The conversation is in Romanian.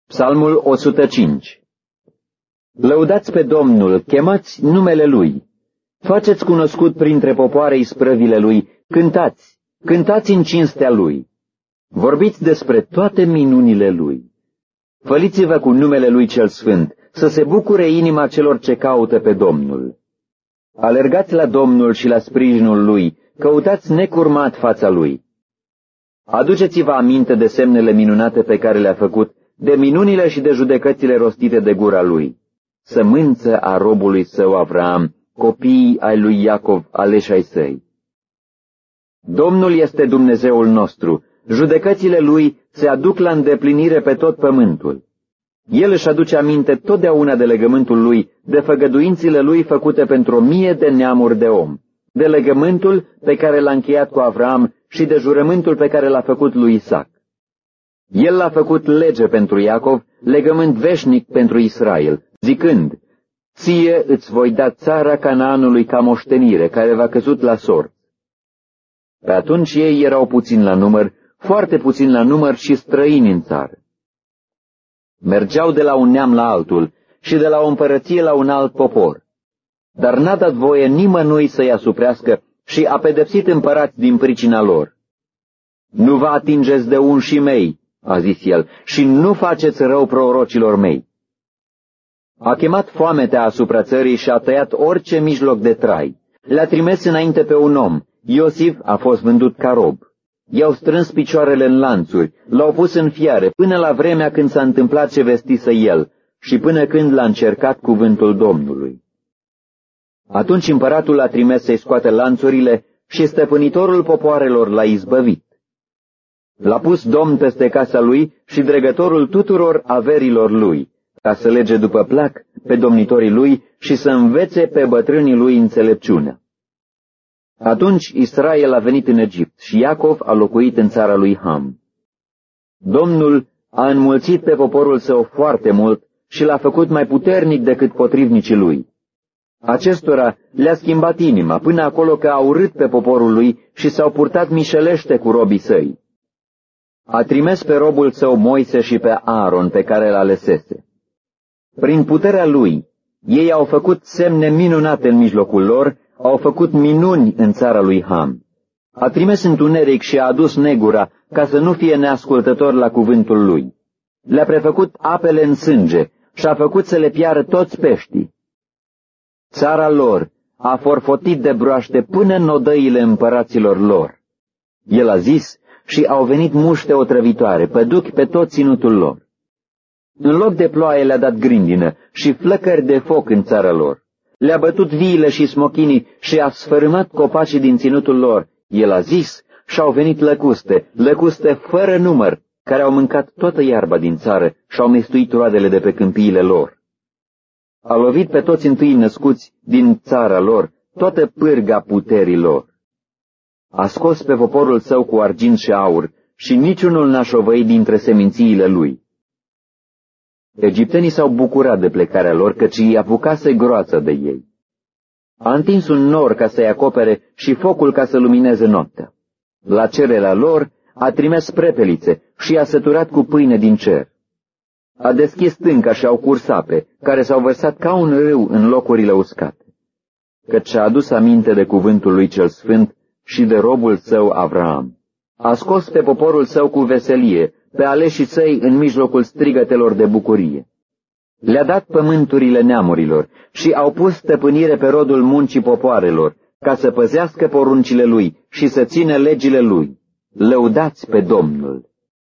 Psalmul 105. Lăudați pe Domnul, chemați numele Lui. Faceți cunoscut printre popoare isprăvile Lui, cântați, cântați în cinstea Lui. Vorbiți despre toate minunile Lui. Făliți-vă cu numele Lui cel Sfânt, să se bucure inima celor ce caută pe Domnul. Alergați la Domnul și la sprijinul Lui, căutați necurmat fața Lui. Aduceți-vă aminte de semnele minunate pe care le-a făcut, de minunile și de judecățile rostite de gura Lui. Sămânță a robului său Avraam, copiii ai lui Iacov, aleși ai săi. Domnul este Dumnezeul nostru, judecățile Lui se aduc la îndeplinire pe tot pământul. El își aduce aminte totdeauna de legământul Lui, de făgăduințile Lui făcute pentru 1000 de neamuri de om, de legământul pe care l-a încheiat cu Avraam și de jurământul pe care l-a făcut lui Isaac. El l-a făcut lege pentru Iacov, legământ veșnic pentru Israel, zicând: Ție îți voi da țara Canaanului ca moștenire, care v-a căzut la sort. Pe atunci ei erau puțini la număr, foarte puțini la număr și străini în țară. Mergeau de la un neam la altul și de la o împărăție la un alt popor. Dar n-a dat voie nimănui să-i asuprească și a pedepsit împărați din pricina lor. Nu vă atingeți de unșii mei, a zis el, și nu faceți rău prorocilor mei. A chemat foametea asupra țării și a tăiat orice mijloc de trai. Le-a trimis înainte pe un om. Iosif a fost vândut ca rob. I-au strâns picioarele în lanțuri, l-au pus în fiare, până la vremea când s-a întâmplat ce vestise el și până când l-a încercat cuvântul Domnului. Atunci împăratul a trimis să-i scoate lanțurile și stăpânitorul popoarelor l-a izbăvit. L-a pus domn peste casa lui și dregătorul tuturor averilor lui, ca să lege după plac pe domnitorii lui și să învețe pe bătrânii lui înțelepciunea. Atunci Israel a venit în Egipt și Iacov a locuit în țara lui Ham. Domnul a înmulțit pe poporul său foarte mult și l-a făcut mai puternic decât potrivnicii lui. Acestora le-a schimbat inima până acolo că a urât pe poporul lui și s-au purtat mișelește cu robii săi. A trimis pe robul său Moise și pe Aaron pe care l-a alesese. Prin puterea lui, ei au făcut semne minunate în mijlocul lor, au făcut minuni în țara lui Ham. A trimis întuneric și a adus negura ca să nu fie neascultător la cuvântul lui. Le-a prefăcut apele în sânge și a făcut să le piară toți peștii. Țara lor a forfotit de broaște până în odăile împăraților lor. El a zis și au venit muște otrăvitoare, păduc pe tot ținutul lor. În loc de ploaie le-a dat grindină și flăcări de foc în țara lor. Le-a bătut viile și smochinii și a sfărâmat copacii din ținutul lor. El a zis și au venit lăcuste, lăcuste fără număr, care au mâncat toată iarba din țară și au mestuit roadele de pe câmpiile lor. A lovit pe toți întâi născuți din țara lor, toată pârga puterii lor. A scos pe poporul său cu argint și aur și niciunul n-a șovăit dintre semințiile lui. Egiptenii s-au bucurat de plecarea lor, căci îi apucase groață de ei. A întins un nor ca să-i acopere și focul ca să lumineze noaptea. La cererea lor a trimis prepelițe și i-a săturat cu pâine din cer. A deschis stânca și au curs ape, care s-au vărsat ca un râu în locurile uscate. Căci a adus aminte de cuvântul lui cel sfânt și de robul său Avraam. A scos pe poporul său cu veselie, pe aleșii săi în mijlocul strigătelor de bucurie. Le-a dat pământurile neamurilor și au pus stăpânire pe rodul muncii popoarelor, ca să păzească poruncile lui și să țină legile lui. Lăudați pe Domnul!